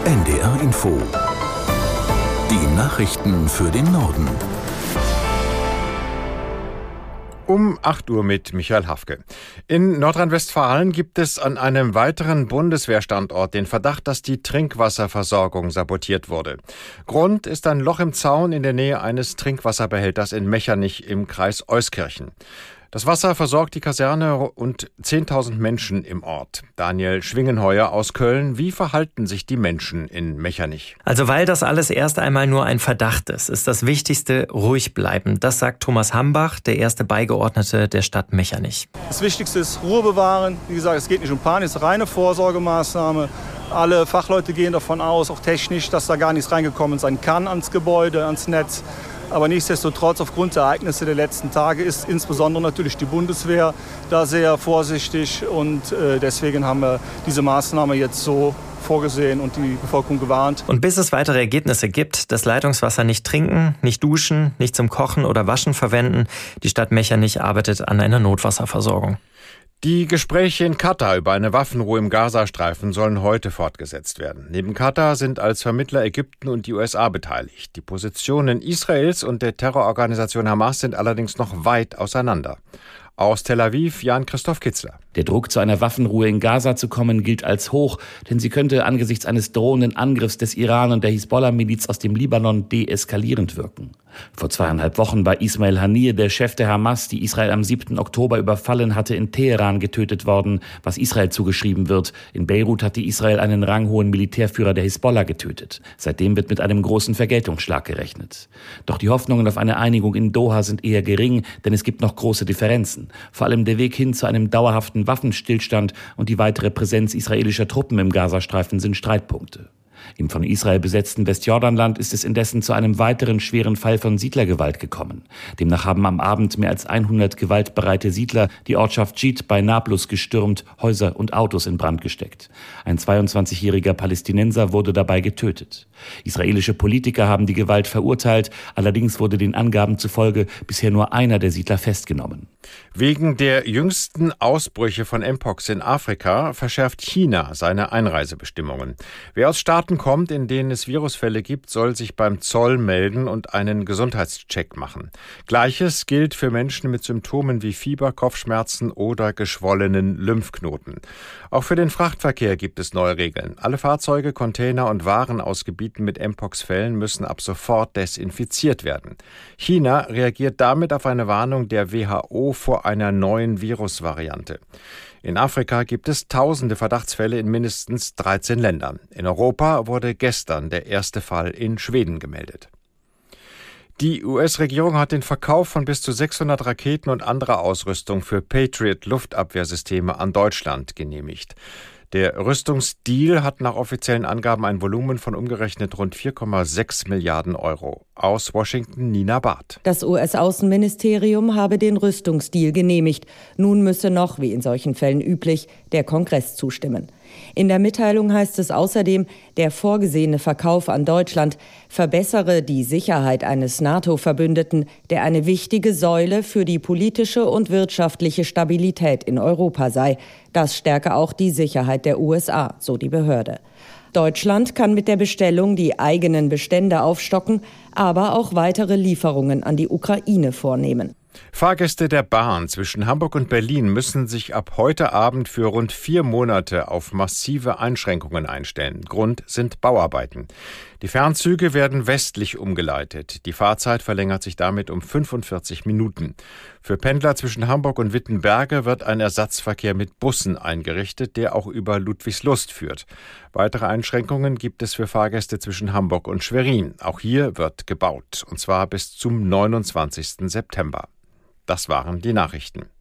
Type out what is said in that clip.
NDR Info. Die Nachrichten für den Norden. Um 8 Uhr mit Michael Hafke. In Nordrhein-Westfalen gibt es an einem weiteren Bundeswehrstandort den Verdacht, dass die Trinkwasserversorgung sabotiert wurde. Grund ist ein Loch im Zaun in der Nähe eines Trinkwasserbehälters in Mechernich im Kreis Euskirchen. Das Wasser versorgt die Kaserne und 10.000 Menschen im Ort. Daniel Schwingenheuer aus Köln. Wie verhalten sich die Menschen in Mechernich? Also weil das alles erst einmal nur ein Verdacht ist das Wichtigste ruhig bleiben. Das sagt Thomas Hambach, der erste Beigeordnete der Stadt Mechernich. Das Wichtigste ist Ruhe bewahren. Wie gesagt, es geht nicht um Panik, es ist eine reine Vorsorgemaßnahme. Alle Fachleute gehen davon aus, auch technisch, dass da gar nichts reingekommen sein kann ans Gebäude, ans Netz. Aber nichtsdestotrotz, aufgrund der Ereignisse der letzten Tage ist insbesondere natürlich die Bundeswehr da sehr vorsichtig. Und deswegen haben wir diese Maßnahme jetzt so vorgesehen und die Bevölkerung gewarnt. Und bis es weitere Ergebnisse gibt, das Leitungswasser nicht trinken, nicht duschen, nicht zum Kochen oder Waschen verwenden. Die Stadt Mechernich arbeitet an einer Notwasserversorgung. Die Gespräche in Katar über eine Waffenruhe im Gazastreifen sollen heute fortgesetzt werden. Neben Katar sind als Vermittler Ägypten und die USA beteiligt. Die Positionen Israels und der Terrororganisation Hamas sind allerdings noch weit auseinander. Aus Tel Aviv, Jan-Christoph Kitzler. Der Druck, zu einer Waffenruhe in Gaza zu kommen, gilt als hoch, denn sie könnte angesichts eines drohenden Angriffs des Iran und der Hisbollah-Miliz aus dem Libanon deeskalierend wirken. Vor 2,5 Wochen war Ismail Haniyeh, der Chef der Hamas, die Israel am 7. Oktober überfallen hatte, in Teheran getötet worden, was Israel zugeschrieben wird. In Beirut hatte Israel einen ranghohen Militärführer der Hisbollah getötet. Seitdem wird mit einem großen Vergeltungsschlag gerechnet. Doch die Hoffnungen auf eine Einigung in Doha sind eher gering, denn es gibt noch große Differenzen. Vor allem der Weg hin zu einem dauerhaften Waffenstillstand und die weitere Präsenz israelischer Truppen im Gazastreifen sind Streitpunkte. Im von Israel besetzten Westjordanland ist es indessen zu einem weiteren schweren Fall von Siedlergewalt gekommen. Demnach haben am Abend mehr als 100 gewaltbereite Siedler die Ortschaft Jid bei Nablus gestürmt, Häuser und Autos in Brand gesteckt. Ein 22-jähriger Palästinenser wurde dabei getötet. Israelische Politiker haben die Gewalt verurteilt, allerdings wurde den Angaben zufolge bisher nur einer der Siedler festgenommen. Wegen der jüngsten Ausbrüche von Mpox in Afrika verschärft China seine Einreisebestimmungen. Wer aus Staaten kommt, in denen es Virusfälle gibt, soll sich beim Zoll melden und einen Gesundheitscheck machen. Gleiches gilt für Menschen mit Symptomen wie Fieber, Kopfschmerzen oder geschwollenen Lymphknoten. Auch für den Frachtverkehr gibt es neue Regeln. Alle Fahrzeuge, Container und Waren aus Gebieten mit Mpox-Fällen müssen ab sofort desinfiziert werden. China reagiert damit auf eine Warnung der WHO vor einer neuen Virusvariante. In Afrika gibt es tausende Verdachtsfälle in mindestens 13 Ländern. In Europa wurde gestern der erste Fall in Schweden gemeldet. Die US-Regierung hat den Verkauf von bis zu 600 Raketen und anderer Ausrüstung für Patriot-Luftabwehrsysteme an Deutschland genehmigt. Der Rüstungsdeal hat nach offiziellen Angaben ein Volumen von umgerechnet rund 4,6 Milliarden Euro. Aus Washington Nina Barth. Das US-Außenministerium habe den Rüstungsdeal genehmigt. Nun müsse noch, wie in solchen Fällen üblich, der Kongress zustimmen. In der Mitteilung heißt es außerdem, der vorgesehene Verkauf an Deutschland verbessere die Sicherheit eines NATO-Verbündeten, der eine wichtige Säule für die politische und wirtschaftliche Stabilität in Europa sei. Das stärke auch die Sicherheit der USA, so die Behörde. Deutschland kann mit der Bestellung die eigenen Bestände aufstocken, aber auch weitere Lieferungen an die Ukraine vornehmen. Fahrgäste der Bahn zwischen Hamburg und Berlin müssen sich ab heute Abend für rund 4 Monate auf massive Einschränkungen einstellen. Grund sind Bauarbeiten. Die Fernzüge werden westlich umgeleitet. Die Fahrzeit verlängert sich damit um 45 Minuten. Für Pendler zwischen Hamburg und Wittenberge wird ein Ersatzverkehr mit Bussen eingerichtet, der auch über Ludwigslust führt. Weitere Einschränkungen gibt es für Fahrgäste zwischen Hamburg und Schwerin. Auch hier wird gebaut, und zwar bis zum 29. September. Das waren die Nachrichten.